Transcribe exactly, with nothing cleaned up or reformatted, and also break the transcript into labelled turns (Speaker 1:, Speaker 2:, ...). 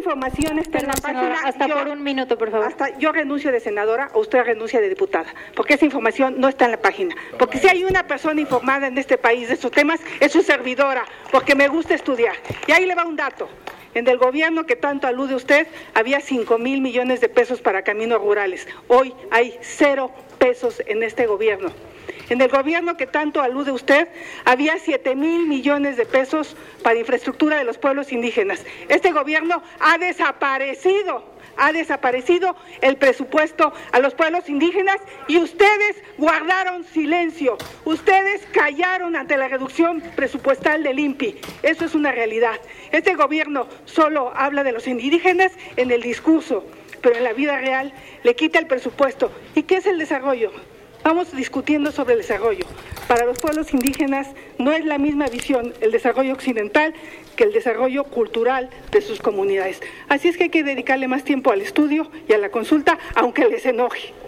Speaker 1: información está en la
Speaker 2: Perdón,
Speaker 1: página.
Speaker 2: senadora, hasta
Speaker 1: yo,
Speaker 2: por un minuto, por favor.
Speaker 1: Hasta yo renuncio de senadora o usted renuncia de diputada, porque esa información no está en la página. Porque si hay una persona informada en este país de estos temas, es su servidora, porque me gusta estudiar. Y ahí le va un dato. En el gobierno que tanto alude usted, había cinco mil millones de pesos para caminos rurales. Hoy hay cero pesos en este gobierno. En el gobierno que tanto alude usted, había siete mil millones de pesos para infraestructura de los pueblos indígenas. Este gobierno ha desaparecido, ha desaparecido el presupuesto a los pueblos indígenas y ustedes guardaron silencio. Ustedes callaron ante la reducción presupuestal del I N P I. Eso es una realidad. Este gobierno solo habla de los indígenas en el discurso, pero en la vida real le quita el presupuesto. ¿Y qué es el desarrollo? Vamos discutiendo sobre el desarrollo. Para los pueblos indígenas no es la misma visión el desarrollo occidental que el desarrollo cultural de sus comunidades. Así es que hay que dedicarle más tiempo al estudio y a la consulta, aunque les enoje.